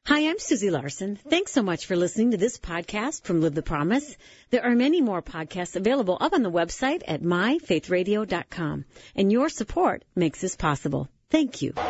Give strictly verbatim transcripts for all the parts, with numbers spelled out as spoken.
Hi, I'm Susie Larson. Thanks so much for listening to this podcast from Live the Promise. There are many more podcasts available up on the website at my faith radio dot com. And your support makes this possible. Thank you.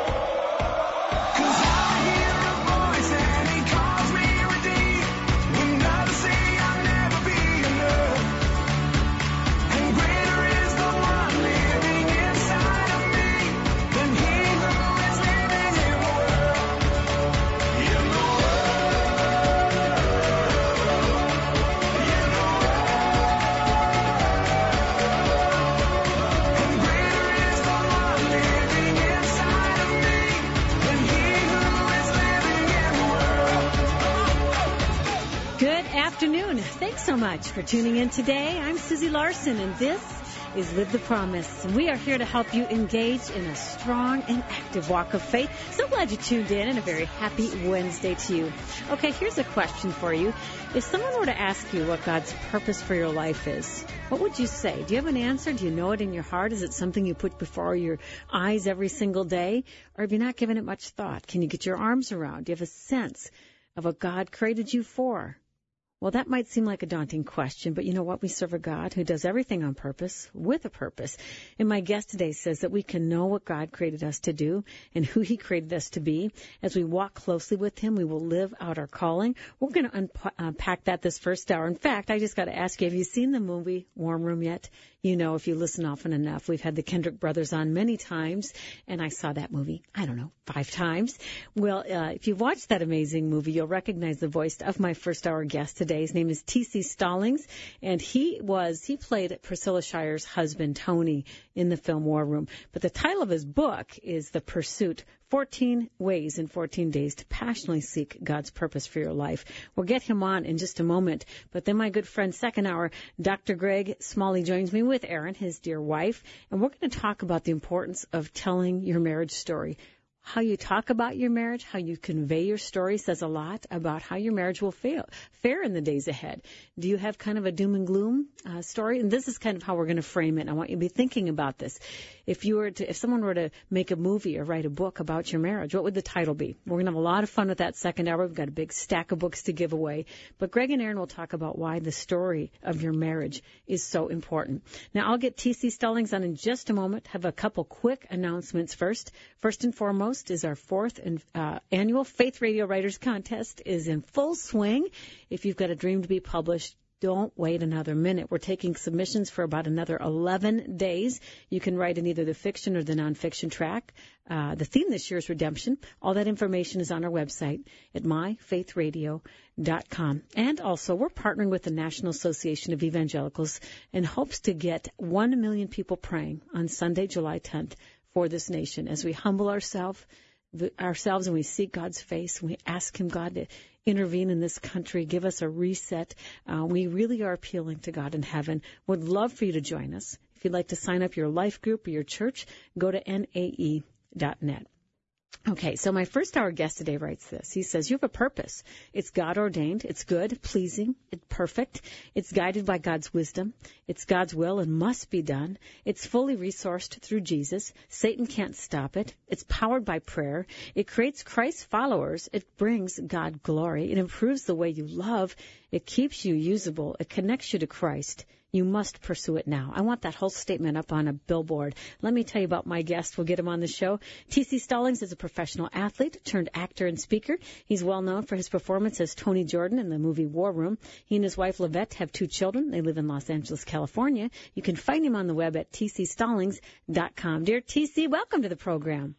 Thanks so much for tuning in today. I'm Susie Larson, and this is Live the Promise. And we are here to help you engage in a strong and active walk of faith. So glad you tuned in, and a very happy Wednesday to you. Okay, here's a question for you. If someone were to ask you what God's purpose for your life is, what would you say? Do you have an answer? Do you know it in your heart? Is it something you put before your eyes every single day? Or have you not given it much thought? Can you get your arms around? Do you have a sense of what God created you for? Well, that might seem like a daunting question, but you know what? We serve a God who does everything on purpose, with a purpose. And my guest today says that we can know what God created us to do and who he created us to be. As we walk closely with him, we will live out our calling. We're going to unpack that this first hour. In fact, I just got to ask you, have you seen the movie Warm Room yet? You know, if you listen often enough, we've had the Kendrick brothers on many times, and I saw that movie, I don't know, five times. Well, uh, if you've watched that amazing movie, you'll recognize the voice of my first hour guest today. His name is T C Stallings, and he was, he played Priscilla Shire's husband, Tony, in the film War Room. But the title of his book is The Pursuit, fourteen Ways in fourteen Days to Passionately Seek God's Purpose for Your Life. We'll get him on in just a moment. But then my good friend, second hour, Doctor Greg Smalley joins me with Erin, his dear wife, and we're going to talk about the importance of telling your marriage story. How you talk about your marriage, how you convey your story says a lot about how your marriage will fail, fare in the days ahead. Do you have kind of a doom and gloom uh, story? And this is kind of how we're going to frame it. I want you to be thinking about this. If you were to, if someone were to make a movie or write a book about your marriage, what would the title be? We're going to have a lot of fun with that second hour. We've got a big stack of books to give away. But Greg and Erin will talk about why the story of your marriage is so important. Now, I'll get T C Stallings on in just a moment. Have a couple quick announcements first. First and foremost, is our fourth and, uh, annual Faith Radio Writers Contest is in full swing. If you've got a dream to be published, don't wait another minute. We're taking submissions for about another eleven days. You can write in either the fiction or the nonfiction track. Uh, the theme this year is redemption. All that information is on our website at my faith radio dot com. And also, we're partnering with the National Association of Evangelicals in hopes to get one million people praying on Sunday, July tenth. For this nation, as we humble ourselves, ourselves and we seek God's face, and we ask him, God, to intervene in this country, give us a reset. Uh, we really are appealing to God in heaven. Would love for you to join us. If you'd like to sign up your life group or your church, go to N A E dot net. Okay, so my first hour guest today writes this. He says, you have a purpose. It's God-ordained. It's good, pleasing, it's perfect. It's guided by God's wisdom. It's God's will and must be done. It's fully resourced through Jesus. Satan can't stop it. It's powered by prayer. It creates Christ followers. It brings God glory. It improves the way you love. It keeps you usable. It connects you to Christ. You must pursue it now. I want that whole statement up on a billboard. Let me tell you about my guest. We'll get him on the show. T C Stallings is a professional athlete turned actor and speaker. He's well known for his performance as Tony Jordan in the movie War Room. He and his wife, Lavette, have two children. They live in Los Angeles, California. You can find him on the web at T C Stallings dot com. Dear T C, welcome to the program.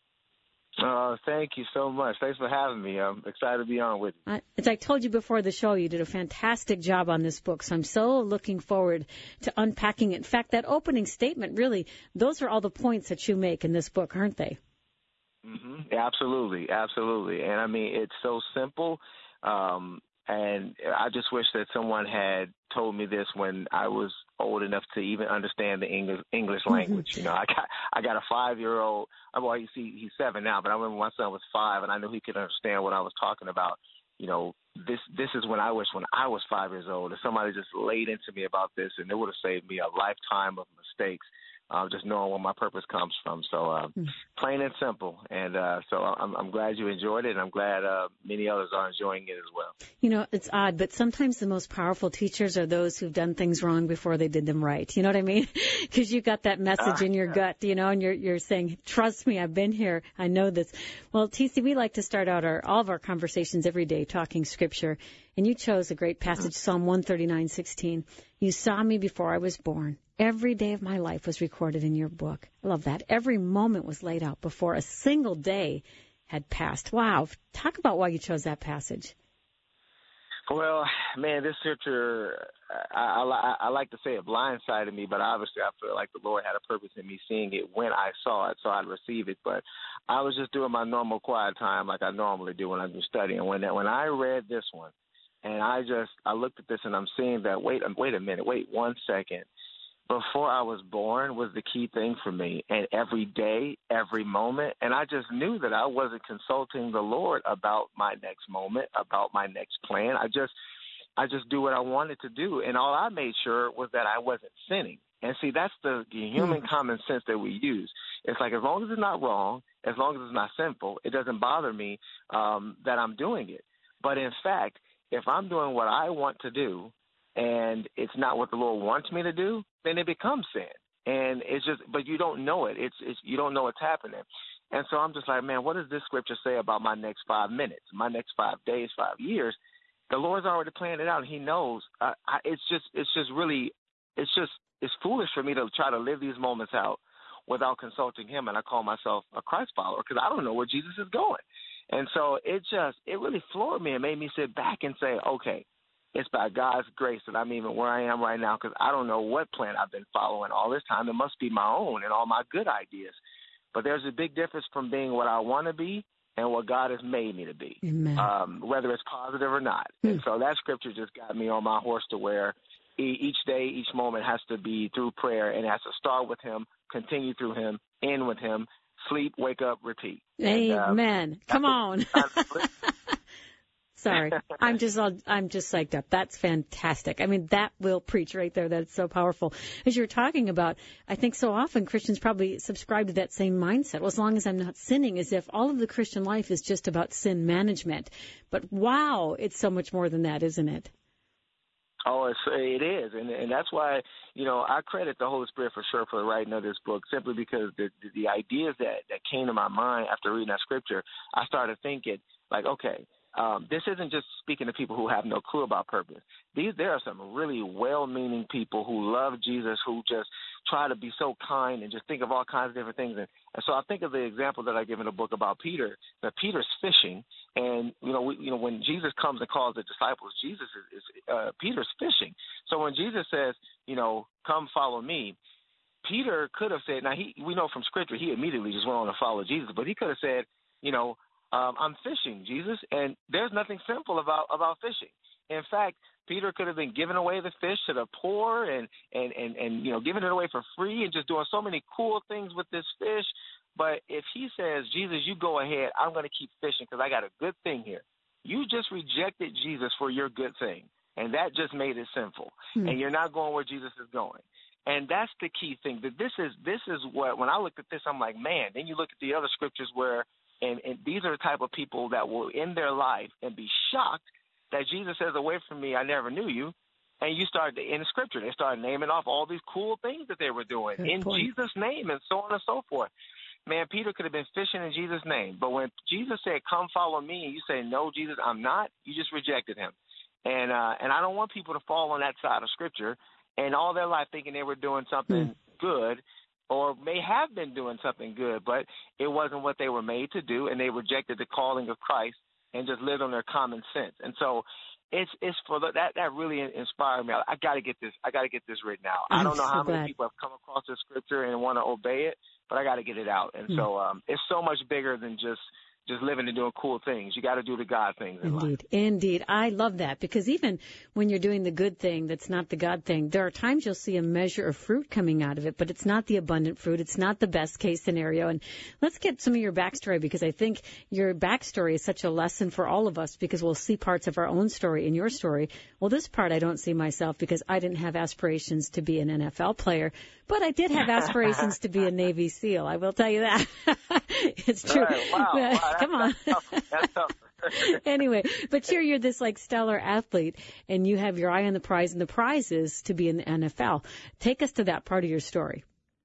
Oh, thank you so much. Thanks for having me. I'm excited to be on with you. Uh, as I told you before the show, you did a fantastic job on this book, so I'm so looking forward to unpacking it. In fact, that opening statement, really, those are all the points that you make in this book, aren't they? Mm-hmm. Absolutely, absolutely. And, I mean, it's so simple, um, and I just wish that someone had told me this when I was old enough to even understand the English English language. Mm-hmm. You know, I got I got a five-year-old. Well, he's he's seven now, but I remember my son was five, and I knew he could understand what I was talking about. You know, this this is when I wish when I was five years old, if somebody just laid into me about this, and it would have saved me a lifetime of mistakes. uh, just knowing where my purpose comes from. So uh, mm. plain and simple. And uh, so I'm, I'm glad you enjoyed it, and I'm glad uh, many others are enjoying it as well. You know, it's odd, but sometimes the most powerful teachers are those who've done things wrong before they did them right. You know what I mean? Because you got that message uh, in your yeah. gut, you know, and you're you're saying, trust me, I've been here. I know this. Well, T C, we like to start out our all of our conversations every day talking Scripture. And you chose a great passage, Psalm one thirty-nine sixteen. You saw me before I was born. Every day of my life was recorded in your book. I love that. Every moment was laid out before a single day had passed. Wow. Talk about why you chose that passage. Well, man, this scripture, I, I, I like to say it blindsided me, but obviously I feel like the Lord had a purpose in me seeing it when I saw it, so I'd receive it. But I was just doing my normal quiet time like I normally do when I'm studying. When when I read this one, and I just, I looked at this and I'm seeing that, wait, wait a minute, wait one second. Before I was born was the key thing for me, and every day, every moment. And I just knew that I wasn't consulting the Lord about my next moment, about my next plan. I just, I just do what I wanted to do. And all I made sure was that I wasn't sinning. And see, that's the, the human mm. common sense that we use. It's like, as long as it's not wrong, as long as it's not sinful, it doesn't bother me um, that I'm doing it. But in fact, if I'm doing what I want to do and it's not what the Lord wants me to do, then it becomes sin. And it's just, but you don't know it. It's, it's, you don't know what's happening. And so I'm just like, man, what does this scripture say about my next five minutes, my next five days, five years? The Lord's already planned it out. He knows. Uh, I, it's just, it's just really, it's just, it's foolish for me to try to live these moments out without consulting him. And I call myself a Christ follower because I don't know where Jesus is going. And so it just, it really floored me and made me sit back and say, okay, it's by God's grace that I'm even where I am right now, because I don't know what plan I've been following all this time. It must be my own and all my good ideas. But there's a big difference from being what I want to be and what God has made me to be, um, whether it's positive or not. Mm. And so that scripture just got me on my horse to where each day, each moment has to be through prayer, and it has to start with him, continue through him, end with him, sleep, wake up, repeat. Amen. And, um, Come on. Sorry. I'm just all, I'm just psyched up. That's fantastic. I mean, that will preach right there. That's so powerful. As you're talking about, I think so often Christians probably subscribe to that same mindset. Well, as long as I'm not sinning, as if all of the Christian life is just about sin management. But wow, it's so much more than that, isn't it? Oh, it's, it is, and and that's why, you know, I credit the Holy Spirit for sure for the writing of this book, simply because the the, the ideas that, that came to my mind after reading that scripture, I started thinking, like, okay, um, this isn't just speaking to people who have no clue about purpose. These There are some really well-meaning people who love Jesus, who just try to be so kind and just think of all kinds of different things. And, and so I think of the example that I give in the book about Peter, that Peter's fishing. And, you know, we, you know, when Jesus comes and calls the disciples, Jesus is, is uh, Peter's fishing. So when Jesus says, you know, come follow me, Peter could have said, now he, we know from scripture, he immediately just went on to follow Jesus, but he could have said, you know, um, I'm fishing, Jesus, and there's nothing simple about, about fishing. In fact, Peter could have been giving away the fish to the poor and, and, and, and, you know, giving it away for free and just doing so many cool things with this fish. But if he says, Jesus, you go ahead, I'm going to keep fishing because I got a good thing here. You just rejected Jesus for your good thing, and that just made it sinful. Hmm. And you're not going where Jesus is going. And that's the key thing. That this is this is what, when I looked at this, I'm like, man, then you look at the other scriptures where, and, and these are the type of people that will end their life and be shocked that Jesus says, away from me, I never knew you. And you start in the scripture, they started naming off all these cool things that they were doing Good in point. Jesus' name and so on and so forth. Man, Peter could have been fishing in Jesus' name. But when Jesus said, come follow me, and you say, no, Jesus, I'm not, you just rejected him. And uh, and I don't want people to fall on that side of scripture and all their life thinking they were doing something mm. good, or may have been doing something good, but it wasn't what they were made to do, and they rejected the calling of Christ and just lived on their common sense. And so it's it's for the, that that really inspired me. I, I got to get this. I got to get this written out. I'm I don't know so how glad. many people have come across this scripture and want to obey it, but I got to get it out. And mm. so um, it's so much bigger than just just living and doing cool things. You got to do the God things in Indeed. life. Indeed. I love that, because even when you're doing the good thing that's not the God thing, there are times you'll see a measure of fruit coming out of it, but it's not the abundant fruit. It's not the best case scenario. And let's get some of your backstory, because I think your backstory is such a lesson for all of us, because we'll see parts of our own story in your story. Well, this part I don't see myself, because I didn't have aspirations to be an N F L player, but I did have aspirations to be a Navy SEAL. I will tell you that. It's true. Right. Wow. wow. Come on. That's tough. That's tough. Anyway, but here you're this like stellar athlete, and you have your eye on the prize, and the prize is to be in the N F L. Take us to that part of your story.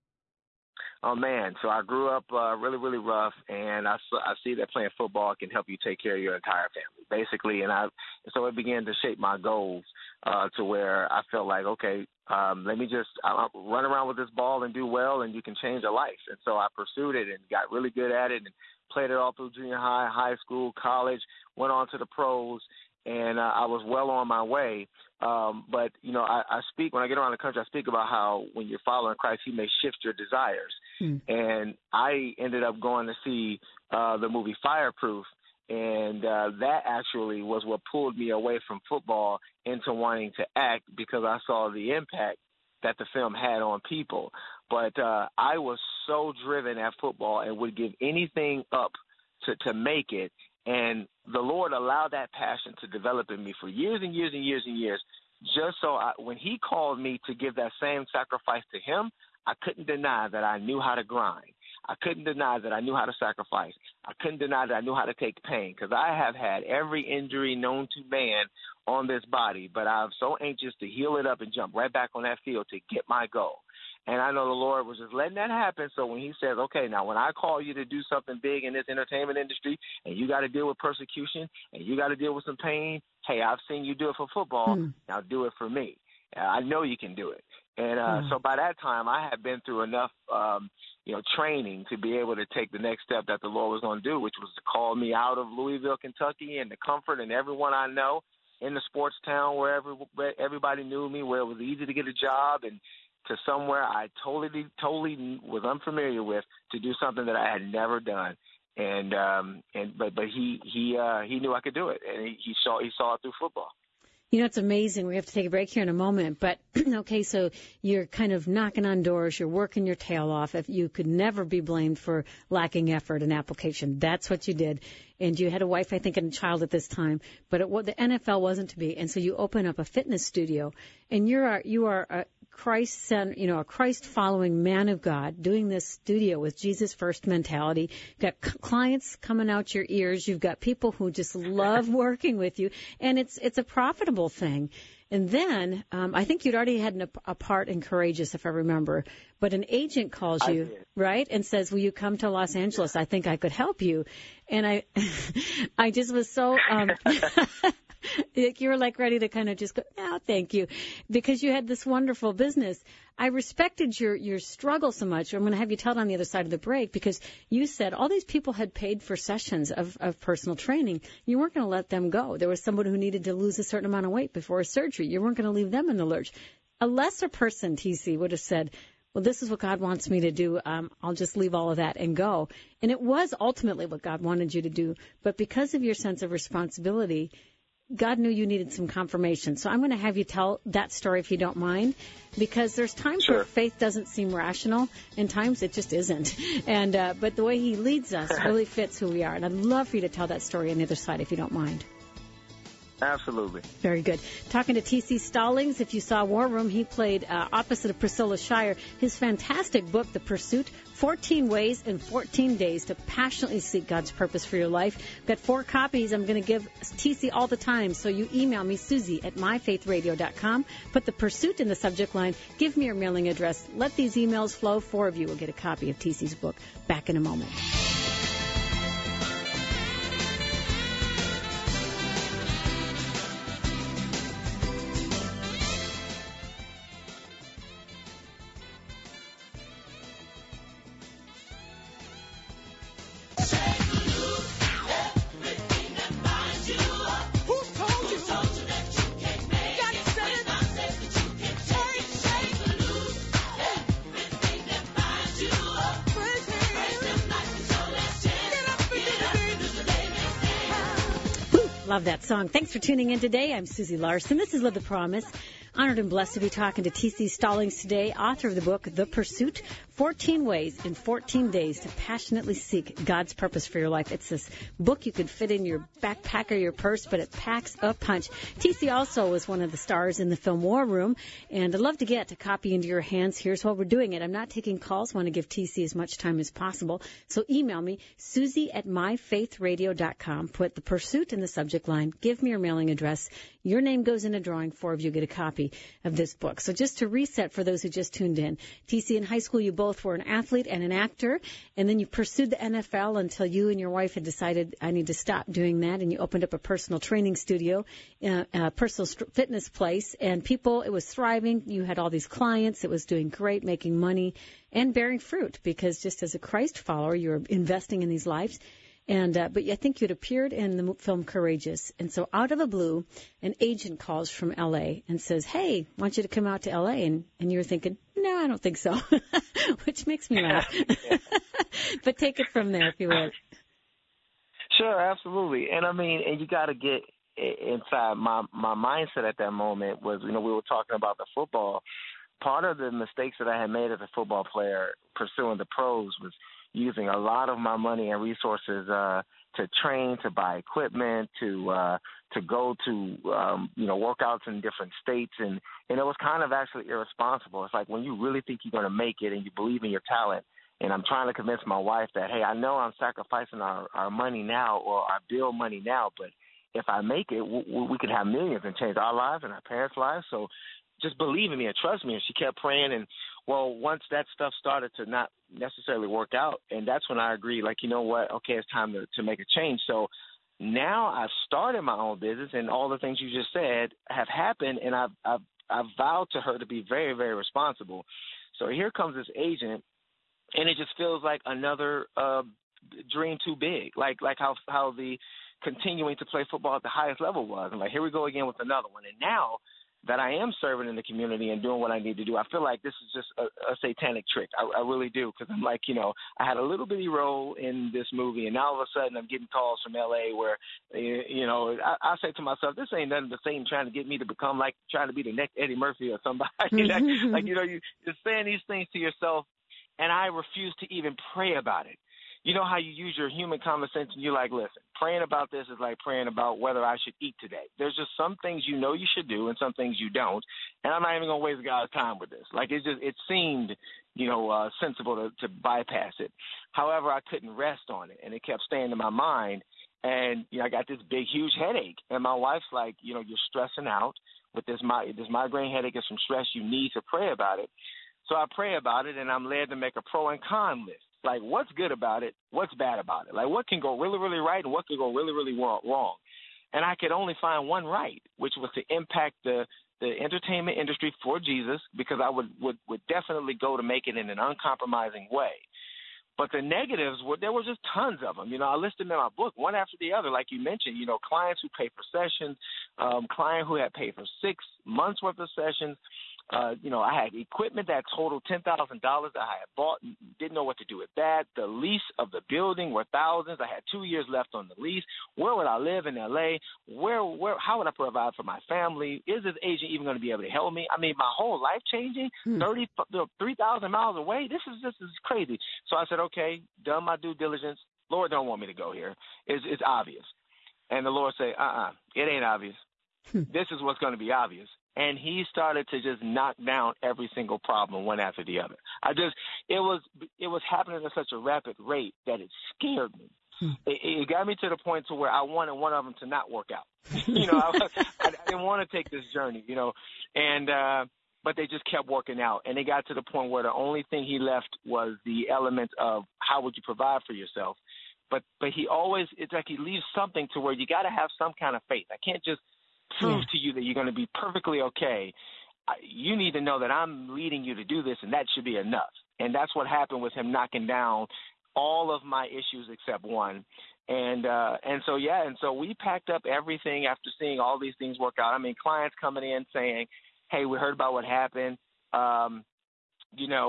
Oh, man. So I grew up uh, really, really rough, and I, I see that playing football can help you take care of your entire family, basically. And I, so it began to shape my goals uh, to where I felt like, okay, um, let me just uh, run around with this ball and do well, and you can change a life. And so I pursued it and got really good at it and played it all through junior high, high school, college, went on to the pros, and uh, I was well on my way. Um, but, you know, I, I speak, when I get around the country, I speak about how when you're following Christ, he may shift your desires. Mm. And I ended up going to see uh, the movie Fireproof, and uh, that actually was what pulled me away from football into wanting to act, because I saw the impact that the film had on people. But uh, I was so driven at football and would give anything up to, to make it. And the Lord allowed that passion to develop in me for years and years and years and years, just so I, when he called me to give that same sacrifice to him, I couldn't deny that I knew how to grind. I couldn't deny that I knew how to sacrifice. I couldn't deny that I knew how to take pain, because I have had every injury known to man on this body, but I'm so anxious to heal it up and jump right back on that field to get my goal. And I know the Lord was just letting that happen. So when he says, okay, now when I call you to do something big in this entertainment industry, and you got to deal with persecution and you got to deal with some pain, hey, I've seen you do it for football. Mm. Now do it for me. I know you can do it. And uh, mm. so by that time, I had been through enough, um, you know, training to be able to take the next step that the Lord was going to do, which was to call me out of Louisville, Kentucky, and the comfort and everyone I know in the sports town where every, everybody knew me, where it was easy to get a job, and to somewhere I totally, totally was unfamiliar with, to do something that I had never done. And um, and but but he he uh, he knew I could do it, and he, he saw he saw it through football. You know, it's amazing. We have to take a break here in a moment. But, okay, so you're kind of knocking on doors. You're working your tail off. If you could never be blamed for lacking effort and application. That's what you did. And you had a wife, I think, and a child at this time. But it, the N F L wasn't to be. And so you open up a fitness studio. And you're you are a Christ, you know, a Christ-following man of God doing this studio with Jesus-first mentality. You've got c- clients coming out your ears. You've got people who just love working with you. And it's it's a profitable thing. And then um, I think you'd already had an, a part in Courageous, if I remember. But an agent calls you, right, and says, will you come to Los Angeles? I think I could help you. And I I just was so... Um, you were like ready to kind of just go, no, thank you, because you had this wonderful business. I respected your, your struggle so much. I'm going to have you tell it on the other side of the break, because you said all these people had paid for sessions of, of personal training. You weren't going to let them go. There was someone who needed to lose a certain amount of weight before a surgery. You weren't going to leave them in the lurch. A lesser person, T C, would have said, well, this is what God wants me to do. Um, I'll just leave all of that and go. And it was ultimately what God wanted you to do. But because of your sense of responsibility, God knew you needed some confirmation. So I'm going to have you tell that story, if you don't mind, because there's times sure. where faith doesn't seem rational, and times it just isn't. And uh, but the way he leads us really fits who we are. And I'd love for you to tell that story on the other side, if you don't mind. Absolutely. Very good. Talking to T C Stallings. If you saw War Room, he played uh, opposite of Priscilla Shirer. His fantastic book, The Pursuit, fourteen Ways in fourteen Days to Passionately Seek God's Purpose for Your Life. I've got four copies I'm going to give T C all the time. So you email me, Susie at my faith radio dot com. Put The Pursuit in the subject line. Give me your mailing address. Let these emails flow. Four of you will get a copy of T C's book. Back in a moment. Love that song. Thanks for tuning in today. I'm Susie Larson. This is Live the Promise. Honored and blessed to be talking to T C Stallings today, author of the book, The Pursuit, fourteen Ways in fourteen Days to Passionately Seek God's Purpose for Your Life. It's this book you could fit in your backpack or your purse, but it packs a punch. T C also was one of the stars in the film War Room, and I'd love to get a copy into your hands. Here's how we're doing it. I'm not taking calls. I want to give T C as much time as possible. So email me, Susie at my faith radio dot com. Put The Pursuit in the subject line. Give me your mailing address. Your name goes in a drawing. Four of you get a copy of this book. So just to reset for those who just tuned in, T C, in high school you both were an athlete and an actor, and then you pursued the N F L until you and your wife had decided, I need to stop doing that, and you opened up a personal training studio, uh, a personal st- fitness place, and people, it was thriving. You had all these clients. It was doing great, making money and bearing fruit, because just as a Christ follower, you're investing in these lives. And uh, but I think you'd appeared in the film Courageous. And so out of the blue, an agent calls from L A and says, hey, I want you to come out to L A. And, and you're thinking, no, I don't think so, which makes me laugh. But take it from there, if you would. Sure, absolutely. And, I mean, and you got to get inside. My, my mindset at that moment was, you know, we were talking about the football. Part of the mistakes that I had made as a football player pursuing the pros was using a lot of my money and resources uh, to train, to buy equipment, to uh, to go to um, you know workouts in different states, and and it was kind of actually irresponsible. It's like when you really think you're going to make it and you believe in your talent, and I'm trying to convince my wife that, hey, I know I'm sacrificing our, our money now or our bill money now, but if I make it, we, we could have millions and change our lives and our parents' lives. So just believe in me and trust me. And she kept praying. And, well, once that stuff started to not necessarily work out, and that's when I agreed, like, you know what, okay, it's time to, to make a change. So now I've started my own business, and all the things you just said have happened, and I've, I've, I've vowed to her to be very, very responsible. So here comes this agent, and it just feels like another uh, dream too big, like like how how the continuing to play football at the highest level was. I'm like, here we go again with another one. And now that I am serving in the community and doing what I need to do, I feel like this is just a, a satanic trick. I, I really do, because I'm like, you know, I had a little bitty role in this movie, and now all of a sudden I'm getting calls from L A where, you know, I, I say to myself, this ain't nothing but Satan trying to get me to become like trying to be the next Eddie Murphy or somebody. like, like, you know, you, you're saying these things to yourself, and I refuse to even pray about it. You know how you use your human common sense and you're like, listen, praying about this is like praying about whether I should eat today. There's just some things you know you should do and some things you don't, and I'm not even going to waste God's time with this. Like, it just it seemed, you know, uh, sensible to, to bypass it. However, I couldn't rest on it, and it kept staying in my mind, and, you know, I got this big, huge headache, and my wife's like, you know, you're stressing out with this, mi- this migraine headache is some stress. You need to pray about it. So I pray about it, and I'm led to make a pro and con list. Like, what's good about it? What's bad about it? Like, what can go really, really right and what can go really, really wrong? And I could only find one right, which was to impact the, the entertainment industry for Jesus, because I would, would, would definitely go to make it in an uncompromising way. But the negatives, were there were just tons of them. You know, I listed them in my book, one after the other, like you mentioned, you know, clients who pay for sessions, um, client who had paid for six months worth of sessions. Uh, you know, I had equipment that totaled ten thousand dollars that I had bought and didn't know what to do with that. The lease of the building were thousands. I had two years left on the lease. Where would I live in L A? Where, where, how would I provide for my family? Is this agent even going to be able to help me? I mean, my whole life changing, hmm. thirty, three thousand miles away. This is, this is crazy. So I said, okay, done my due diligence. Lord don't want me to go here. It's, it's obvious. And the Lord said, uh-uh, it ain't obvious. Hmm. This is what's going to be obvious. And he started to just knock down every single problem one after the other. I just, it was, it was happening at such a rapid rate that it scared me. Hmm. It, it got me to the point to where I wanted one of them to not work out. you know, I, I, I didn't want to take this journey, you know, and, uh, but they just kept working out. And it got to the point where the only thing he left was the element of how would you provide for yourself. But, but he always, it's like he leaves something to where you got to have some kind of faith. I can't just prove yeah. to you that you're going to be perfectly okay. You need to know that I'm leading you to do this, and that should be enough. And that's what happened with him knocking down all of my issues except one. And uh, and so, yeah, and so we packed up everything after seeing all these things work out. I mean, clients coming in saying, hey, we heard about what happened. Um, you know,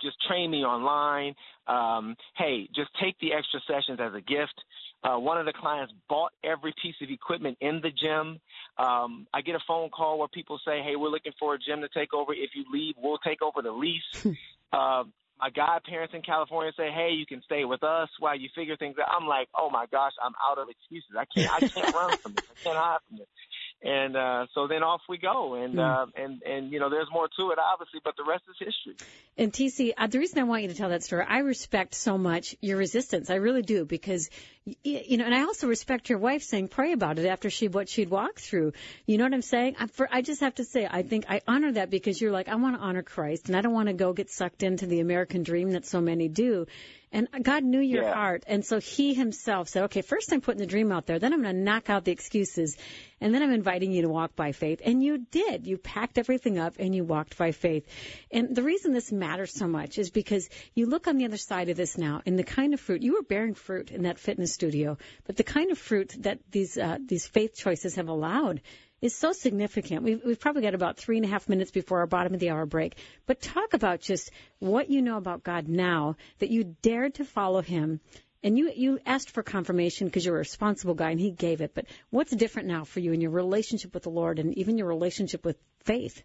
just train me online. Um, hey, just take the extra sessions as a gift. Uh, one of the clients bought every piece of equipment in the gym. Um, I get a phone call where people say, hey, we're looking for a gym to take over. If you leave, we'll take over the lease. uh, my godparents in California say, hey, you can stay with us while you figure things out. I'm like, oh, my gosh, I'm out of excuses. I can't, I can't run from this. I can't hide from this. And uh, so then off we go, and mm. uh, and and you know, there's more to it, obviously, but the rest is history. And T C, uh, the reason I want you to tell that story, I respect so much your resistance. I really do, because you know, and I also respect your wife saying pray about it after she what she'd walked through. You know what I'm saying? I, for, I just have to say, I think I honor that, because you're like, I want to honor Christ, and I don't want to go get sucked into the American dream that so many do. And God knew your yeah. heart, and so he himself said, okay, first I'm putting the dream out there, then I'm going to knock out the excuses, and then I'm inviting you to walk by faith. And you did. You packed everything up, and you walked by faith. And the reason this matters so much is because you look on the other side of this now, and the kind of fruit, you were bearing fruit in that fitness studio, but the kind of fruit that these uh, these faith choices have allowed is so significant. We've, we've probably got about three and a half minutes before our bottom of the hour break. But talk about just what you know about God now, that you dared to follow him. And you, you asked for confirmation because you're a responsible guy, and he gave it. But what's different now for you in your relationship with the Lord and even your relationship with faith?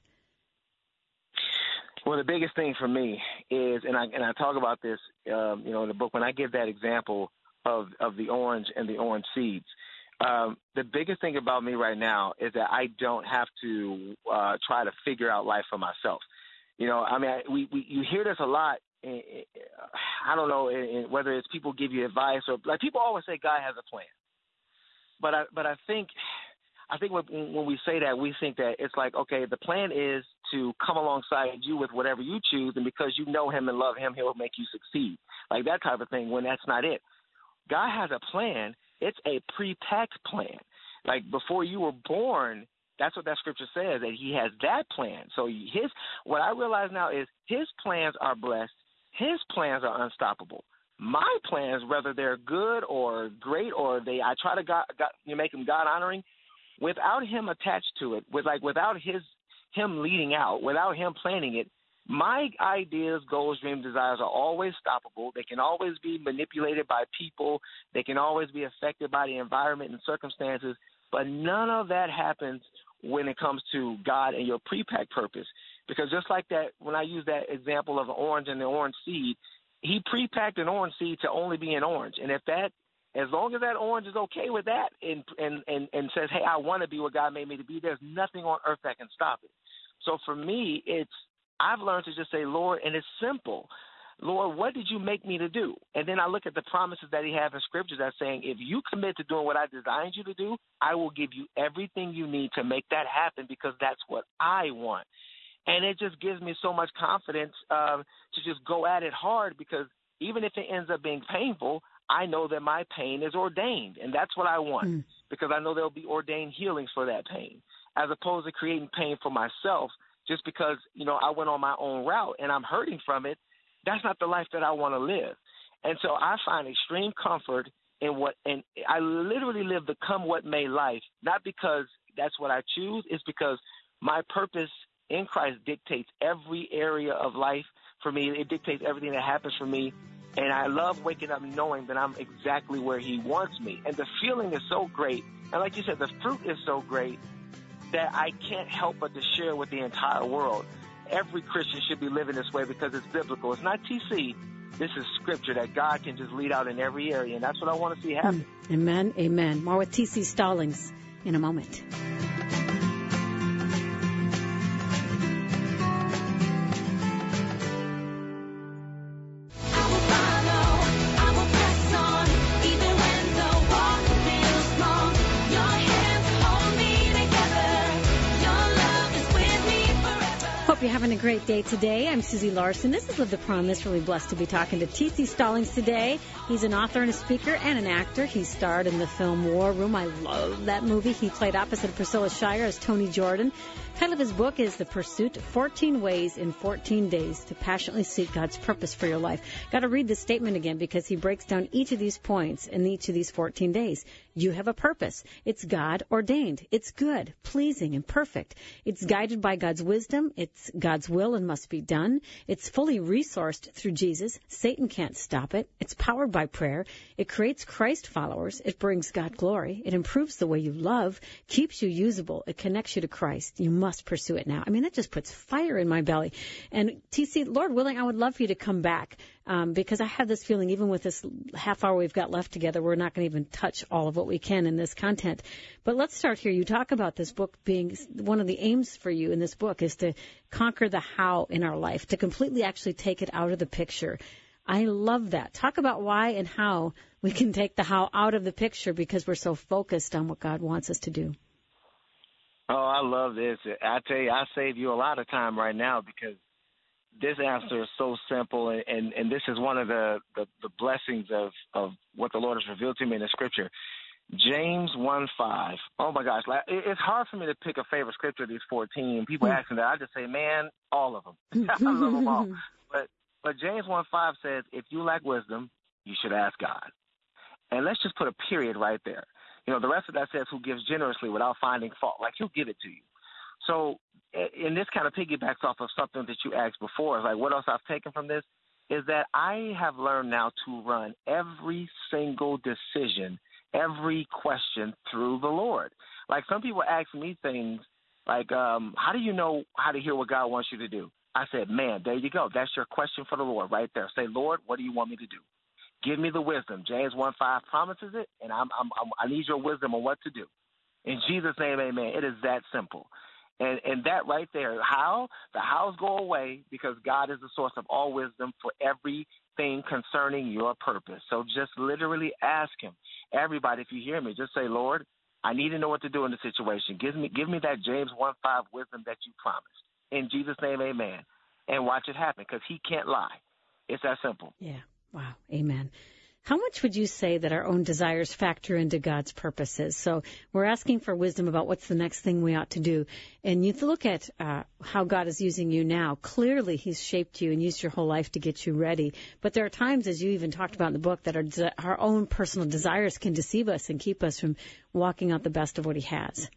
Well, the biggest thing for me is, and I and I talk about this, um, you know, in the book, when I give that example of, of the orange and the orange seeds, Um, the biggest thing about me right now is that I don't have to uh, try to figure out life for myself. You know, I mean, I, we, we you hear this a lot. In, in, I don't know in, in whether it's people give you advice or like people always say God has a plan, but I but I think I think when, when we say that, we think that it's like, okay, the plan is to come alongside you with whatever you choose, and because you know him and love him, he'll make you succeed, like that type of thing. When that's not it, God has a plan. It's a pre-packed plan. Like before you were born, that's what that scripture says, that he has that plan. So his, what I realize now is his plans are blessed. His plans are unstoppable. My plans, whether they're good or great or they, I try to God, God, you make them God honoring, without him attached to it, with like without his him leading out, without him planning it, my ideas, goals, dreams, desires are always stoppable. They can always be manipulated by people. They can always be affected by the environment and circumstances. But none of that happens when it comes to God and your pre-packed purpose. Because just like that, when I use that example of an orange and the orange seed, he pre-packed an orange seed to only be an orange. And if that, as long as that orange is okay with that and and, and, and says, hey, I want to be what God made me to be, there's nothing on earth that can stop it. So for me, it's, I've learned to just say, Lord, and it's simple. Lord, what did you make me to do? And then I look at the promises that he has in scriptures that's saying, if you commit to doing what I designed you to do, I will give you everything you need to make that happen, because that's what I want. And it just gives me so much confidence uh, to just go at it hard, because even if it ends up being painful, I know that my pain is ordained, and that's what I want, mm. because I know there'll be ordained healings for that pain, as opposed to creating pain for myself just because, you know, I went on my own route and I'm hurting from it. That's not the life that I want to live. And so I find extreme comfort in what, and I literally live the come what may life, not because that's what I choose. It's because my purpose in Christ dictates every area of life for me. It dictates everything that happens for me. And I love waking up knowing that I'm exactly where he wants me. And the feeling is so great. And like you said, the fruit is so great that I can't help but to share with the entire world. Every Christian should be living this way because it's biblical. It's not T C. This is scripture that God can just lead out in every area, and that's what I want to see happen. Amen, amen. More with T C Stallings in a moment. You're having a great day today. I'm Susie Larson. This is Live the Promise. Really blessed to be talking to T C Stallings today. He's an author and a speaker and an actor. He starred in the film War Room. I love that movie. He played opposite Priscilla Shirer as Tony Jordan. The title of his book is The Pursuit, fourteen Ways in fourteen Days to Passionately Seek God's Purpose for Your Life. Got to read this statement again because he breaks down each of these points in each of these fourteen days. You have a purpose. It's God ordained. It's good, pleasing, and perfect. It's guided by God's wisdom. It's God's will and must be done. It's fully resourced through Jesus. Satan can't stop it. It's powered by prayer. It creates Christ followers. It brings God glory. It improves the way you love, keeps you usable. It connects you to Christ. You must pursue it now. I mean, that just puts fire in my belly. And T C, Lord willing, I would love for you to come back um, because I have this feeling, even with this half hour we've got left together, we're not going to even touch all of what we can in this content. But let's start here. You talk about this book being one of the aims for you in this book is to conquer the how in our life, to completely actually take it out of the picture. I love that. Talk about why and how we can take the how out of the picture because we're so focused on what God wants us to do. Oh, I love this. I tell you, I save you a lot of time right now because this answer is so simple, and, and, and this is one of the, the, the blessings of, of what the Lord has revealed to me in the Scripture. James one five. Oh, my gosh. Like, it's hard for me to pick a favorite scripture of these fourteen. People ask me that. I just say, man, all of them. I love them all. But, but James one five says, if you lack wisdom, you should ask God. And let's just put a period right there. You know, the rest of that says who gives generously without finding fault. Like, he'll give it to you. So, and this kind of piggybacks off of something that you asked before. It's like, what else I've taken from this is that I have learned now to run every single decision, every question through the Lord. Like, some people ask me things like, um, how do you know how to hear what God wants you to do? I said, man, there you go. That's your question for the Lord right there. Say, Lord, what do you want me to do? Give me the wisdom. James one five promises it, and I'm, I'm, I'm, I need your wisdom on what to do. In Jesus' name, amen. It is that simple. And, and that right there, how? The hows go away because God is the source of all wisdom for everything concerning your purpose. So just literally ask him. Everybody, if you hear me, just say, Lord, I need to know what to do in the situation. Give me, give me that James one five wisdom that you promised. In Jesus' name, amen. And watch it happen because he can't lie. It's that simple. Yeah. Wow. Amen. How much would you say that our own desires factor into God's purposes? So we're asking for wisdom about what's the next thing we ought to do. And you look at uh, how God is using you now. Clearly, he's shaped you and used your whole life to get you ready. But there are times, as you even talked about in the book, that our, our own personal desires can deceive us and keep us from walking out the best of what he has.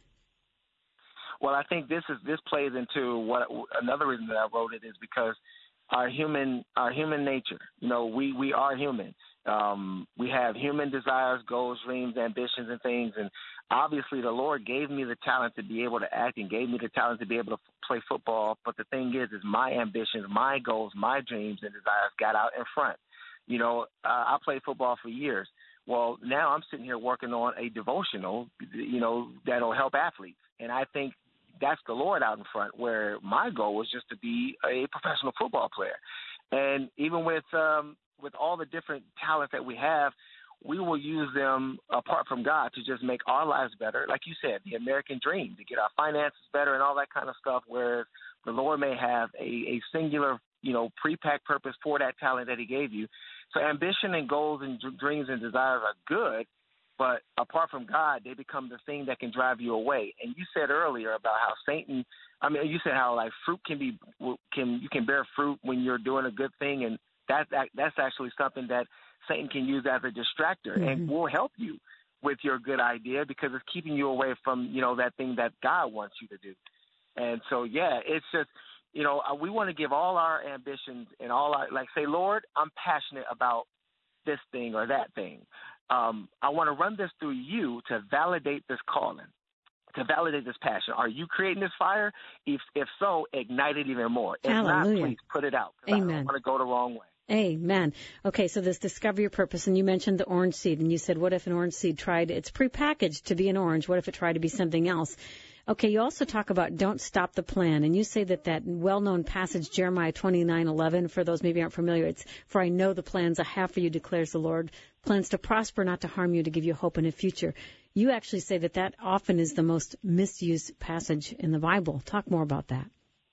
Well, I think this is this plays into what another reason that I wrote it is because our human our human nature. You know, we, we are human. Um, we have human desires, goals, dreams, ambitions, and things. And obviously, the Lord gave me the talent to be able to act and gave me the talent to be able to f- play football. But the thing is, is my ambitions, my goals, my dreams and desires got out in front. You know, uh, I played football for years. Well, now I'm sitting here working on a devotional, you know, that'll help athletes. And I think that's the Lord out in front, where my goal was just to be a professional football player. And even with um, with all the different talents that we have, we will use them apart from God to just make our lives better. Like you said, the American dream, to get our finances better and all that kind of stuff, where the Lord may have a, a singular, you know, pre-packed purpose for that talent that he gave you. So ambition and goals and d- dreams and desires are good, but apart from God, they become the thing that can drive you away. And you said earlier about how Satan, I mean, you said how like fruit can be, can you can bear fruit when you're doing a good thing, and that, that that's actually something that Satan can use as a distractor mm-hmm. and will help you with your good idea because it's keeping you away from, you know, that thing that God wants you to do. And so, yeah, it's just, you know, we want to give all our ambitions and all our, like say, Lord, I'm passionate about this thing or that thing. Um, I want to run this through you to validate this calling, to validate this passion. Are you creating this fire? If if so, ignite it even more. If Hallelujah. not, please put it out. Amen. I don't want to go the wrong way. Amen. Okay, so this discover your purpose, and you mentioned the orange seed, and you said, what if an orange seed tried, it's prepackaged to be an orange, what if it tried to be something else? Okay, you also talk about don't stop the plan, and you say that that well-known passage, Jeremiah twenty-nine eleven, for those maybe aren't familiar, it's, for I know the plans I have for you, declares the Lord, plans to prosper, not to harm you, to give you hope in a future. You actually say that that often is the most misused passage in the Bible. Talk more about that.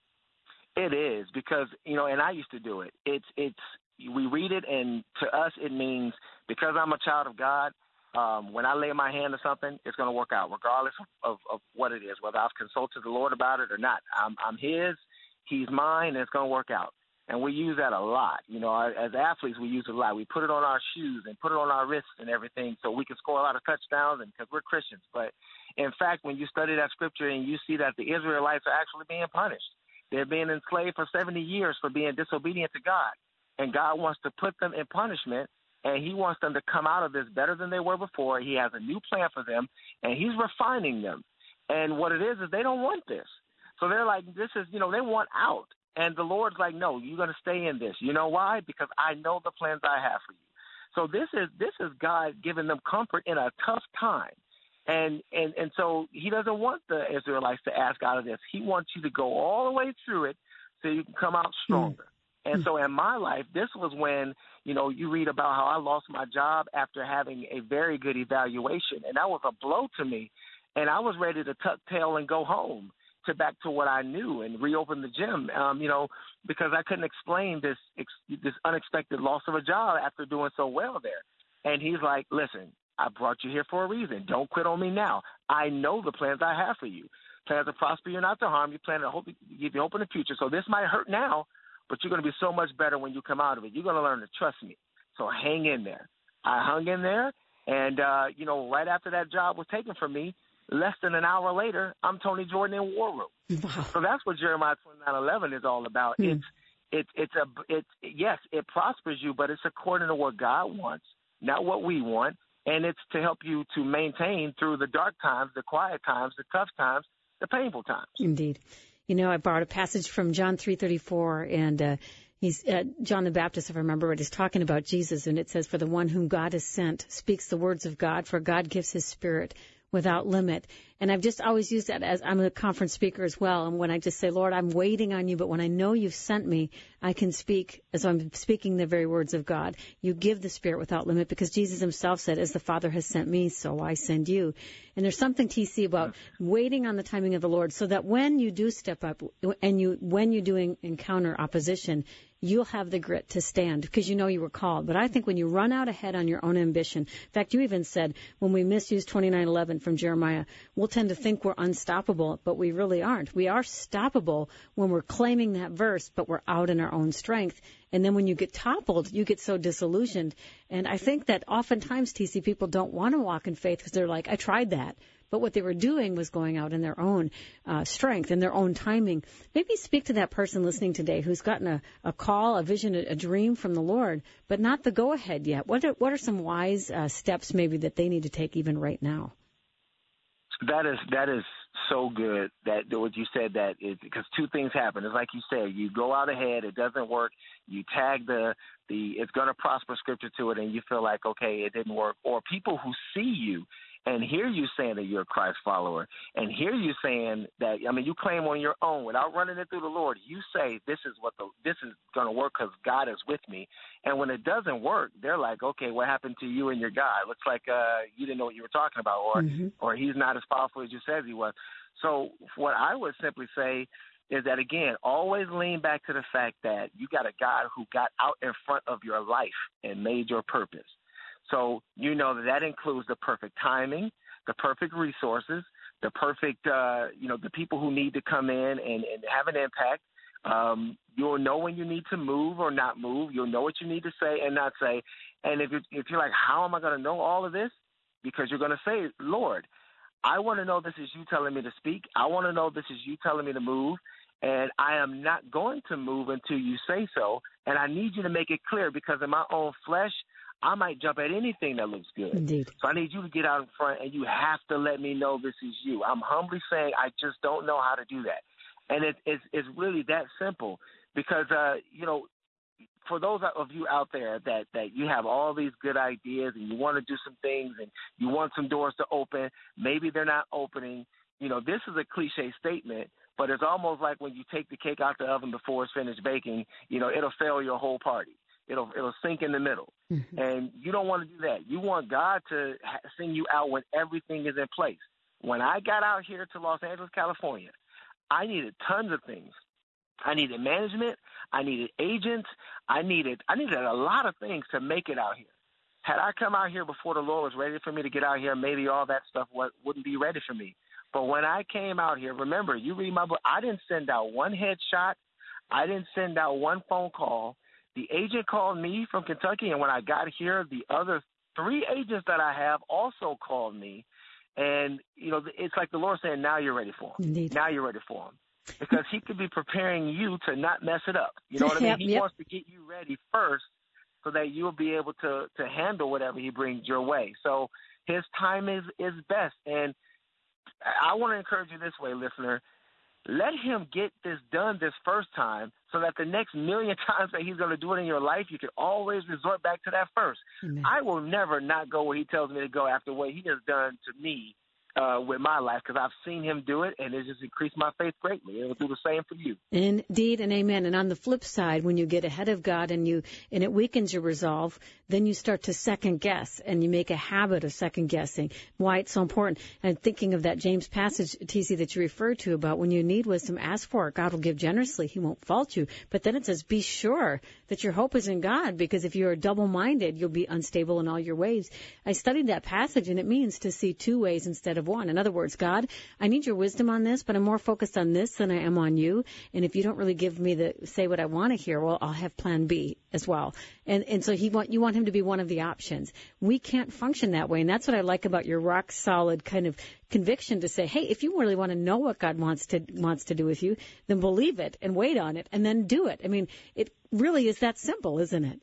It is, because, you know, and I used to do it. It's, it's, we read it, and to us it means because I'm a child of God, um, when I lay my hand to something, it's going to work out, regardless of, of, of what it is, whether I've consulted the Lord about it or not. I'm, I'm his, he's mine, and it's going to work out. And we use that a lot. You know, as athletes, we use it a lot. We put it on our shoes and put it on our wrists and everything so we can score a lot of touchdowns and because we're Christians. But, in fact, when you study that scripture and you see that the Israelites are actually being punished, they're being enslaved for seventy years for being disobedient to God. And God wants to put them in punishment, and he wants them to come out of this better than they were before. He has a new plan for them, and he's refining them. And what it is is they don't want this. So they're like, this is, you know, they want out. And the Lord's like, no, you're going to stay in this. You know why? Because I know the plans I have for you. So this is this is God giving them comfort in a tough time. And, and and so he doesn't want the Israelites to ask out of this. He wants you to go all the way through it so you can come out stronger. Mm. And so in my life, this was when, you know, you read about how I lost my job after having a very good evaluation. And that was a blow to me. And I was ready to tuck tail and go home to back to what I knew and reopen the gym, um, you know, because I couldn't explain this this unexpected loss of a job after doing so well there. And he's like, listen, I brought you here for a reason. Don't quit on me now. I know the plans I have for you. Plans to prosper you, not to harm you. Plan to hope, give you hope in the future. So this might hurt now, but you're going to be so much better when you come out of it. You're going to learn to trust me. So hang in there. I hung in there, and, uh, you know, right after that job was taken from me, less than an hour later, I'm Tony Jordan in War Room. Wow. So that's what Jeremiah twenty-nine eleven is all about. Hmm. It's it's it's a it's yes, it prospers you, but it's according to what God wants, not what we want, and it's to help you to maintain through the dark times, the quiet times, the tough times, the painful times. Indeed. You know, I borrowed a passage from John three thirty-four, and uh, he's uh, John the Baptist, if I remember right, is talking about Jesus, and it says, "For the one whom God has sent speaks the words of God, for God gives his Spirit without limit." And I've just always used that as I'm a conference speaker as well. And when I just say, Lord, I'm waiting on you, but when I know you've sent me, I can speak as I'm speaking the very words of God. You give the Spirit without limit because Jesus himself said, as the Father has sent me, so I send you. And there's something, T C, about waiting on the timing of the Lord so that when you do step up and you when you do encounter opposition, you'll have the grit to stand because you know you were called. But I think when you run out ahead on your own ambition, in fact, you even said when we misuse twenty-nine eleven from Jeremiah, we'll tend to think we're unstoppable, but we really aren't. We are stoppable when we're claiming that verse, but we're out in our own strength. And then when you get toppled, you get so disillusioned. And I think that oftentimes, T C, people don't want to walk in faith because they're like, I tried that. But what they were doing was going out in their own uh, strength and their own timing. Maybe speak to that person listening today who's gotten a, a call, a vision, a, a dream from the Lord, but not the go-ahead yet. What are, what are some wise uh, steps maybe that they need to take even right now? That is that is so good that what you said, that is because two things happen. It's like you said, you go out ahead, it doesn't work, you tag the the it's going to prosper scripture to it, and you feel like, okay, it didn't work. Or people who see you and hear you saying that you're a Christ follower and hear you saying that, I mean, you claim on your own without running it through the Lord. You say this is what the this is going to work because God is with me. And when it doesn't work, they're like, okay, what happened to you and your God? Looks like uh, you didn't know what you were talking about, or mm-hmm. or he's not as powerful as you said he was. So what I would simply say is that, again, always lean back to the fact that you got a God who got out in front of your life and made your purpose. So you know that that includes the perfect timing, the perfect resources, the perfect, uh, you know, the people who need to come in and, and have an impact. Um, you'll know when you need to move or not move. You'll know what you need to say and not say. And if, it, if you're like, how am I going to know all of this? Because you're going to say, Lord, I want to know this is you telling me to speak. I want to know this is you telling me to move. And I am not going to move until you say so. And I need you to make it clear because in my own flesh, I might jump at anything that looks good. Indeed. So I need you to get out in front, and you have to let me know this is you. I'm humbly saying I just don't know how to do that. And it, it's, it's really that simple because, uh, you know, for those of you out there that, that you have all these good ideas and you want to do some things and you want some doors to open, maybe they're not opening. You know, this is a cliche statement, but it's almost like when you take the cake out the oven before it's finished baking, you know, it'll fail your whole party. It'll it'll sink in the middle. Mm-hmm. And you don't want to do that. You want God to ha- send you out when everything is in place. When I got out here to Los Angeles, California, I needed tons of things. I needed management. I needed agents. I needed I needed a lot of things to make it out here. Had I come out here before the Lord was ready for me to get out here, maybe all that stuff w- wouldn't be ready for me. But when I came out here, remember, you read my book, I didn't send out one headshot. I didn't send out one phone call. The agent called me from Kentucky, and when I got here, the other three agents that I have also called me. And, you know, it's like the Lord saying, now you're ready for him. Indeed. Now you're ready for him. Because he could be preparing you to not mess it up. You know what I mean? Yep, he yep. wants to get you ready first so that you'll be able to, to handle whatever he brings your way. So his time is, is best. And I want to encourage you this way, listener. Let him get this done this first time so that the next million times that he's going to do it in your life, you can always resort back to that first. Amen. I will never not go where he tells me to go after what he has done to me uh, with my life, because I've seen him do it, and it just increased my faith greatly. It will do the same for you. Indeed and amen. And on the flip side, when you get ahead of God and you and it weakens your resolve, then you start to second guess, and you make a habit of second guessing. Why it's so important. And thinking of that James passage, T C, that you referred to about when you need wisdom, ask for it. God will give generously. He won't fault you. But then it says, be sure that your hope is in God, because if you are double-minded, you'll be unstable in all your ways. I studied that passage, and it means to see two ways instead of one. In other words, God, I need your wisdom on this, but I'm more focused on this than I am on you. And if you don't really give me the say what I want to hear, well, I'll have plan B as well. And and so he want you want him to be one of the options. We can't function that way. And that's what I like about your rock solid kind of conviction to say, hey, if you really want to know what God wants to wants to do with you, then believe it and wait on it and then do it. I mean, it really is that simple, isn't it?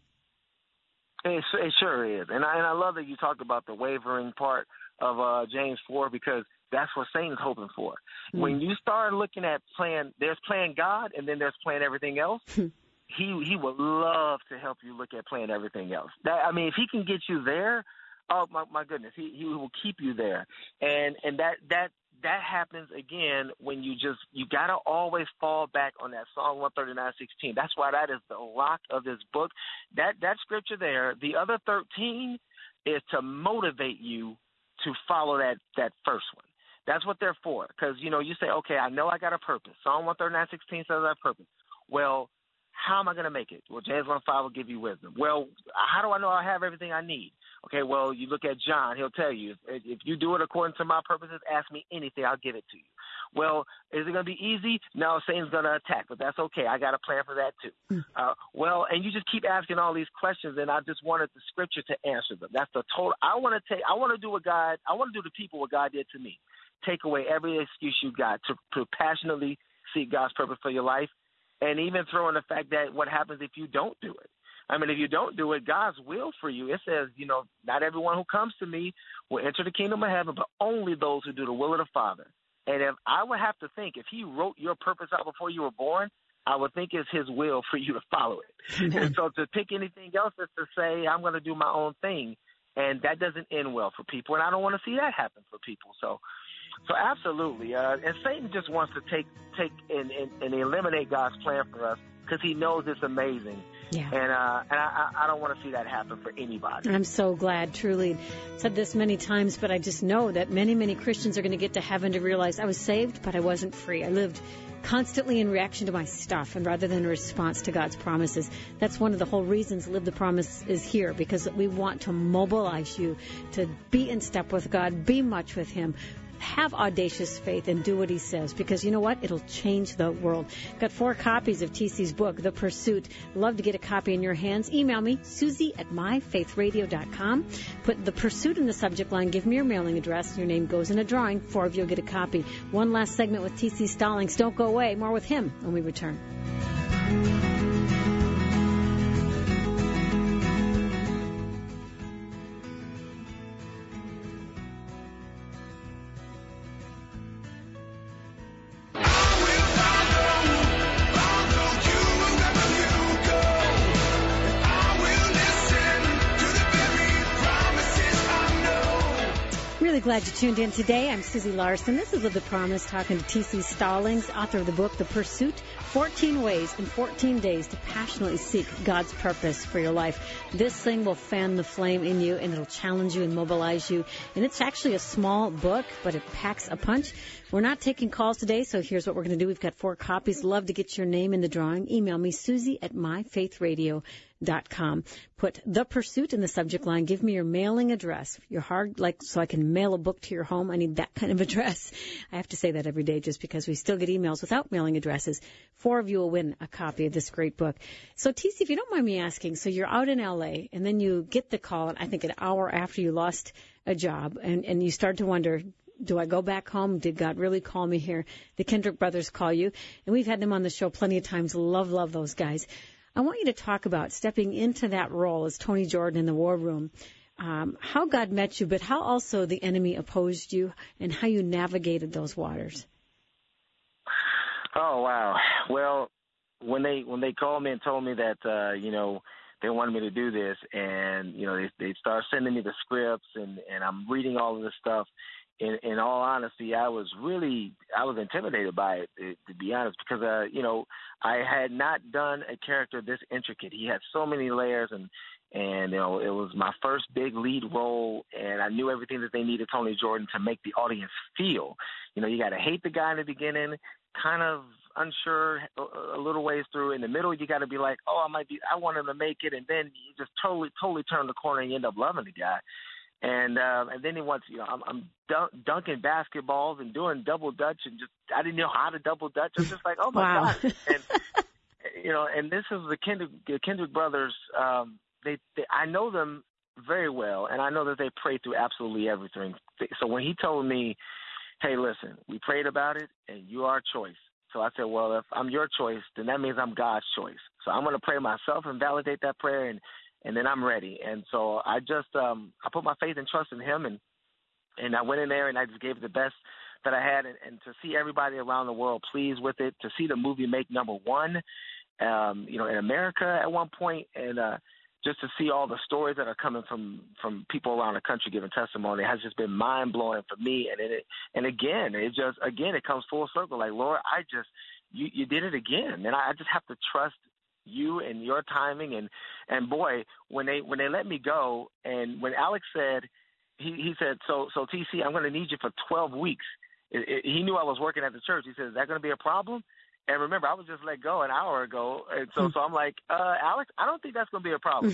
It, it sure is. And I, and I love that you talked about the wavering part of uh, James four, because that's what Satan's hoping for. Mm-hmm. When you start looking at plan, there's plan God, and then there's plan everything else. he he would love to help you look at plan everything else. That, I mean, if he can get you there, oh my my goodness, he he will keep you there. And and that that that happens again when you just you gotta always fall back on that Psalm one thirty-nine sixteen. That's why that is the rock of this book. That that scripture there. The other thirteen is to motivate you to follow that, that first one. That's what they're for. Because, you know, you say, okay, I know I got a purpose. Psalm one thirty-nine sixteen says I have a purpose. Well, how am I going to make it? Well, James one five will give you wisdom. Well, how do I know I have everything I need? Okay, well, you look at John. He'll tell you, if, if you do it according to my purposes, ask me anything, I'll give it to you. Well, is it going to be easy? No, Satan's going to attack, but that's okay. I got a plan for that too. Mm. Uh, well, and you just keep asking all these questions, and I just wanted the scripture to answer them. That's the total. I want to take. I want to do what God. I want to do to people what God did to me. Take away every excuse you got to, to passionately seek God's purpose for your life, and even throw in the fact that what happens if you don't do it. I mean, if you don't do it, God's will for you, it says, you know, not everyone who comes to me will enter the kingdom of heaven, but only those who do the will of the Father. And if I would have to think, if he wrote your purpose out before you were born, I would think it's his will for you to follow it. Mm-hmm. And so to pick anything else is to say, I'm going to do my own thing. And that doesn't end well for people. And I don't want to see that happen for people. So so absolutely. Uh, and Satan just wants to take take and, and, and eliminate God's plan for us, because he knows it's amazing. Yeah. And, uh, and I, I don't want to see that happen for anybody. I'm so glad, truly. I've said this many times, but I just know that many, many Christians are going to get to heaven to realize I was saved, but I wasn't free. I lived constantly in reaction to my stuff, and rather than in response to God's promises. That's one of the whole reasons Live the Promise is here, because we want to mobilize you to be in step with God, be much with him, have audacious faith, and do what he says, because you know what? It'll change the world. Got four copies of T C's book, The Pursuit. Love to get a copy in your hands. Email me, Susie at my faith radio dot com. Put The Pursuit in the subject line. Give me your mailing address. Your name goes in a drawing. Four of you will get a copy. One last segment with T C Stallings. Don't go away. More with him when we return. Glad you tuned in today. I'm Susie Larson. This is Live the Promise, talking to T C Stallings, author of the book, The Pursuit, fourteen Ways in fourteen Days to Passionately Seek God's Purpose for Your Life. This thing will fan the flame in you, and it'll challenge you and mobilize you. And it's actually a small book, but it packs a punch. We're not taking calls today, so here's what we're going to do. We've got four copies. Love to get your name in the drawing. Email me, Susie at my faith radio dot com. Put The Pursuit in the subject line. Give me your mailing address. Your hard, like, so I can mail a book to your home. I need that kind of address. I have to say that every day just because we still get emails without mailing addresses. Four of you will win a copy of this great book. So, T C, if you don't mind me asking, so you're out in L A, and then you get the call, and I think an hour after you lost a job, and, and you start to wonder, do I go back home? Did God really call me here? The Kendrick brothers call you, and we've had them on the show plenty of times. Love, love those guys. I want you to talk about stepping into that role as Tony Jordan in the war room, um, how God met you, but how also the enemy opposed you, and how you navigated those waters. Oh, wow. Well, when they when they called me and told me that, uh, you know, they wanted me to do this, and, you know, they, they started sending me the scripts, and, and I'm reading all of this stuff. In, in all honesty, I was really, I was intimidated by it, to, to be honest, because, uh, you know, I had not done a character this intricate. He had so many layers, and, and, you know, it was my first big lead role, and I knew everything that they needed Tony Jordan to make the audience feel. You know, you got to hate the guy in the beginning, kind of unsure a, a little ways through. In the middle, you got to be like, oh, I might be, I want him to make it, and then you just totally, totally turn the corner and you end up loving the guy. And uh, and then he wants, you know, I'm, I'm dunk, dunking basketballs and doing double dutch, and just I didn't know how to double dutch. I'm just like, oh my wow. God, and you know, and this is the Kendrick, the Kendrick brothers. Um, they, they, I know them very well, and I know that they pray through absolutely everything. So when he told me, hey, listen, we prayed about it, and you are our choice. So I said, well, if I'm your choice, then that means I'm God's choice. So I'm going to pray myself and validate that prayer, and and then I'm ready. And so I just um, I put my faith and trust in him, and and I went in there and I just gave it the best that I had, and, and to see everybody around the world pleased with it, to see the movie make number one, um, you know, in America at one point, and uh, just to see all the stories that are coming from, from people around the country giving testimony has just been mind blowing for me. And it and again, it just again it comes full circle. Like, Lord, I just you, you did it again, and I, I just have to trust you and your timing. And, and boy, when they when they let me go, and when Alex said, he, he said, so so T C, I'm going to need you for twelve weeks. It, it, he knew I was working at the church. He said, is that going to be a problem? And remember, I was just let go an hour ago. And so, so I'm like, uh, Alex, I don't think that's going to be a problem.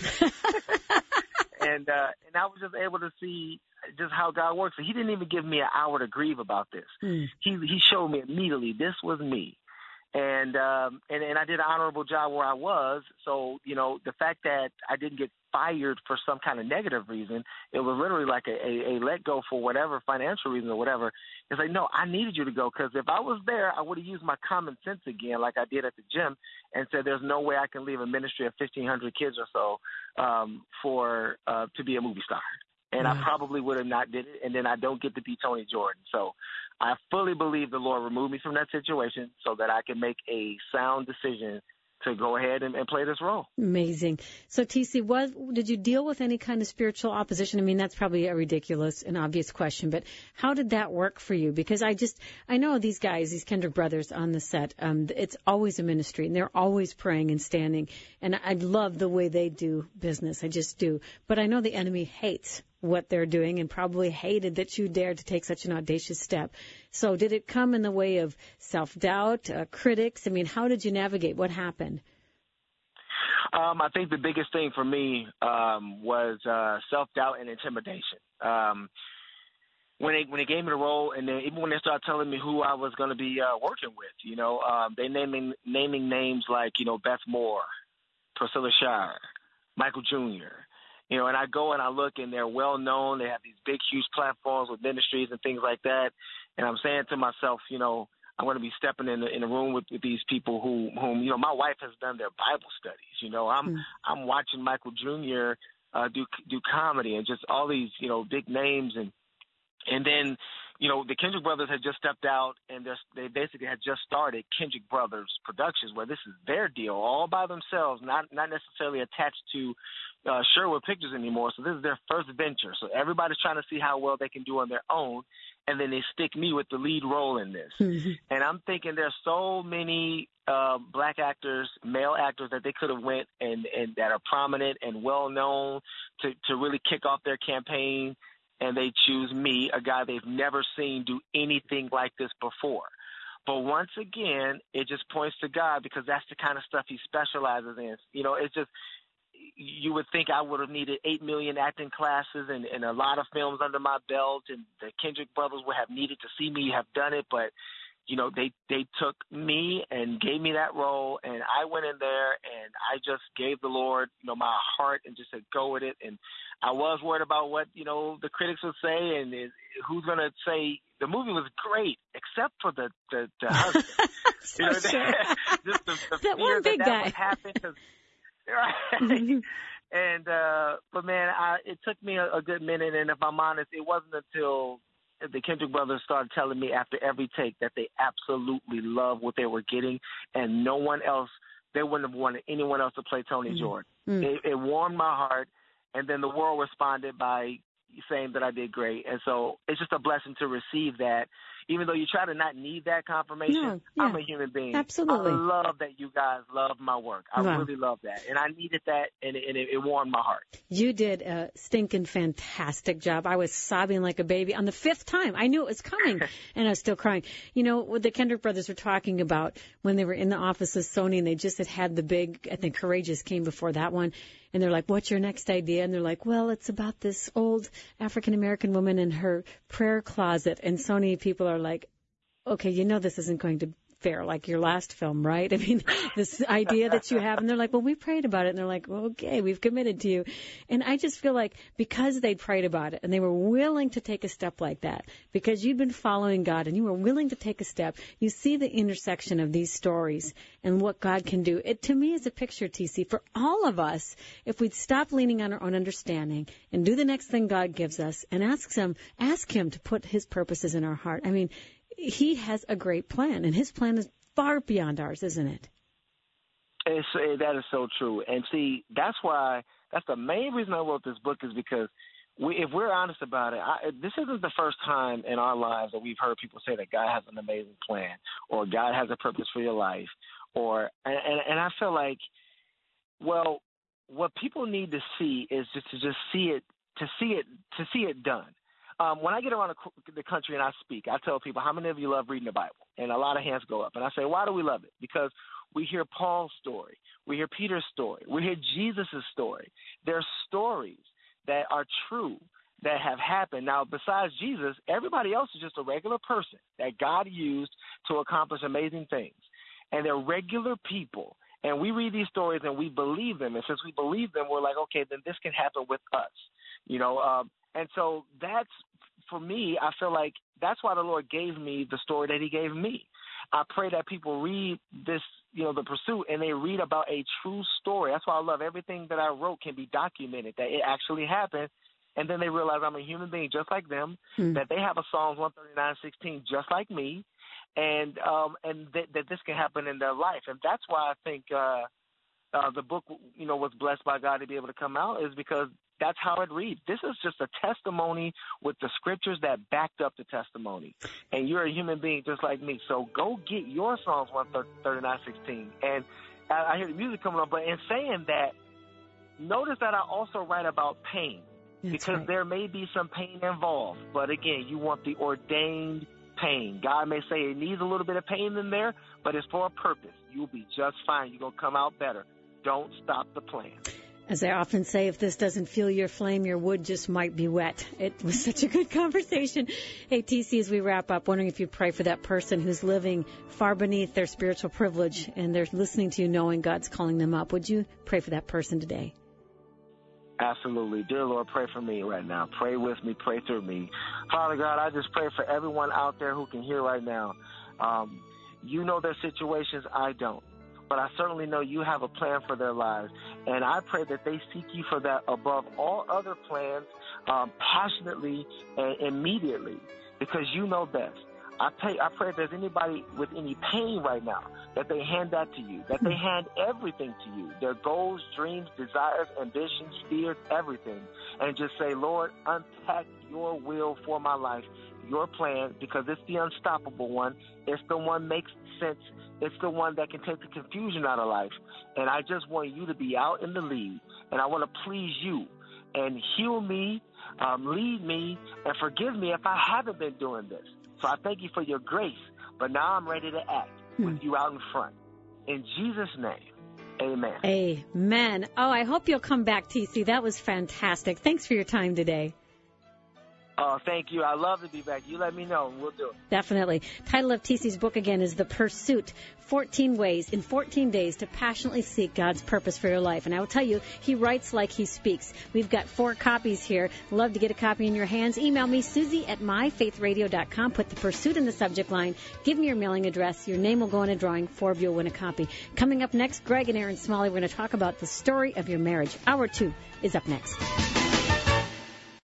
and uh, and I was just able to see just how God works. He didn't even give me an hour to grieve about this. Mm. He he showed me immediately this was me. And, um, and and I did an honorable job where I was. So, you know, the fact that I didn't get fired for some kind of negative reason, it was literally like a, a, a let go for whatever financial reason or whatever. It's like, no, I needed you to go, because if I was there, I would have used my common sense again like I did at the gym and said there's no way I can leave a ministry of fifteen hundred kids or so um, for uh, to be a movie star. And mm-hmm. I probably would have not did it, and then I don't get to be Tony Jordan. So I fully believe the Lord removed me from that situation so that I can make a sound decision to go ahead and, and play this role. Amazing. So, T C, what, did you deal with any kind of spiritual opposition? I mean, that's probably a ridiculous and obvious question, but how did that work for you? Because I just, I know these guys, these Kendrick brothers on the set, um, it's always a ministry, and they're always praying and standing, and I love the way they do business. I just do. But I know the enemy hates what they're doing and probably hated that you dared to take such an audacious step. So did it come in the way of self-doubt, uh, critics? I mean, how did you navigate? What happened? Um, I think the biggest thing for me um, was uh, self-doubt and intimidation. Um, when they when they gave me the role, and then even when they started telling me who I was going to be uh, working with, you know, um, they naming naming names like, you know, Beth Moore, Priscilla Shire, Michael Junior You know, and I go and I look, and they're well known. They have these big, huge platforms with ministries and things like that. And I'm saying to myself, you know, I'm going to be stepping in the, in a room with, with these people who, whom, you know, my wife has done their Bible studies. You know, I'm mm. I'm watching Michael Junior Uh, do do comedy and just all these, you know, big names. And and then, you know, the Kendrick brothers had just stepped out, and they basically had just started Kendrick Brothers Productions, where this is their deal all by themselves, not not necessarily attached to uh, Sherwood Pictures anymore. So this is their first venture. So everybody's trying to see how well they can do on their own, and then they stick me with the lead role in this. Mm-hmm. And I'm thinking there's so many uh, black actors, male actors that they could have went and, and that are prominent and well known to, to really kick off their campaign. and they choose me, a guy they've never seen do anything like this before. But once again, it just points to God, because that's the kind of stuff he specializes in. You know, it's just, you would think I would have needed eight million acting classes and, and a lot of films under my belt, and the Kendrick brothers would have needed to see me have done it. But, you know, they, they took me and gave me that role, and I went in there and I just gave the Lord, you know, my heart and just said, go with it. And I was worried about what, you know, the critics would say and is, who's going to say. The movie was great, except for the, the, the husband. so you know, sure. just the, the that fear one big that, guy. that would happen. Cause, right? Mm-hmm. And, uh, but man, I, it took me a, a good minute. And if I'm honest, it wasn't until the Kendrick brothers started telling me after every take that they absolutely loved what they were getting, and no one else, they wouldn't have wanted anyone else to play Tony mm-hmm. Jordan. Mm-hmm. It, it warmed my heart. And then the world responded by saying that I did great. And so it's just a blessing to receive that. Even though you try to not need that confirmation, no, yeah, I'm a human being. Absolutely. I love that you guys love my work. I wow. really love that. And I needed that, and it, and it, it warmed my heart. You did a stinking fantastic job. I was sobbing like a baby on the fifth time. I knew it was coming, and I was still crying. You know, what the Kendrick brothers were talking about when they were in the office with Sony, and they just had had the big, I think Courageous came before that one. And they're like, what's your next idea? And they're like, well, it's about this old African-American woman in her prayer closet. And Sony people are like, okay, you know this isn't going to fare like your last film, right? I mean, this idea that you have. And they're like, well, we prayed about it. And they're like, well, okay, we've committed to you. And I just feel like because they prayed about it and they were willing to take a step like that, because you've been following God and you were willing to take a step, you see the intersection of these stories and what God can do. It, to me, is a picture, T C, for all of us, if we'd stop leaning on our own understanding and do the next thing God gives us and ask him, ask him to put his purposes in our heart. I mean, he has a great plan, and his plan is far beyond ours, isn't it? It's, that is so true. And see, that's why, that's the main reason I wrote this book, is because we, if we're honest about it, I, this isn't the first time in our lives that we've heard people say that God has an amazing plan, or God has a purpose for your life, or and, and, and I feel like, well, what people need to see is just to just see it, to see it, to see it done. Um, when I get around the, the country and I speak, I tell people, how many of you love reading the Bible? And a lot of hands go up. And I say, why do we love it? Because we hear Paul's story. We hear Peter's story. We hear Jesus' story. They're stories that are true, that have happened. Now, besides Jesus, everybody else is just a regular person that God used to accomplish amazing things. And they're regular people. And we read these stories and we believe them. And since we believe them, we're like, okay, then this can happen with us. You know, um, and so that's, for me, I feel like that's why the Lord gave me the story that he gave me. I pray that people read this, you know, The Pursuit, and they read about a true story. That's why I love everything that I wrote can be documented, that it actually happened. And then they realize I'm a human being just like them, hmm. that they have a Psalms one thirty-nine sixteen just like me, and um, and th- that this can happen in their life. And that's why I think uh, uh, the book, you know, was blessed by God to be able to come out, is because that's how it reads. This is just a testimony with the scriptures that backed up the testimony. And you're a human being just like me. So go get your Psalms one thirty-nine sixteen. And I, I hear the music coming on, but in saying that, notice that I also write about pain. That's because right. there may be some pain involved. But again, you want the ordained pain. God may say it needs a little bit of pain in there, but it's for a purpose. You'll be just fine. You're going to come out better. Don't stop the plan. As I often say, if this doesn't fuel your flame, your wood just might be wet. It was such a good conversation. Hey, T C, as we wrap up, wondering if you pray for that person who's living far beneath their spiritual privilege and they're listening to you knowing God's calling them up. Would you pray for that person today? Absolutely. Dear Lord, pray for me right now. Pray with me. Pray through me. Father God, I just pray for everyone out there who can hear right now. Um, you know their situations. I don't. But I certainly know you have a plan for their lives. And I pray that they seek you for that above all other plans, um, passionately and immediately, because you know best. I pray, I pray if there's anybody with any pain right now, that they hand that to you, that they hand everything to you, their goals, dreams, desires, ambitions, fears, everything, and just say, Lord, unpack your will for my life, your plan, because it's the unstoppable one. It's the one makes sense. It's the one that can take the confusion out of life. And I just want you to be out in the lead, and I want to please you and heal me Um, lead me and forgive me if I haven't been doing this. So I thank you for your grace, but now I'm ready to act hmm. with you out in front. In Jesus' name, amen. Amen. Oh, I hope you'll come back, T C. That was fantastic. Thanks for your time today. Oh, thank you. I love to be back. You let me know, and we'll do it. Definitely. Title of T C's book again is The Pursuit, fourteen Ways in fourteen Days to Passionately Seek God's Purpose for Your Life. And I will tell you, he writes like he speaks. We've got four copies here. Love to get a copy in your hands. Email me, Susie at my faith radio dot com. Put The Pursuit in the subject line. Give me your mailing address. Your name will go in a drawing. Four of you will win a copy. Coming up next, Greg and Aaron Smalley. We're going to talk about the story of your marriage. Hour two is up next.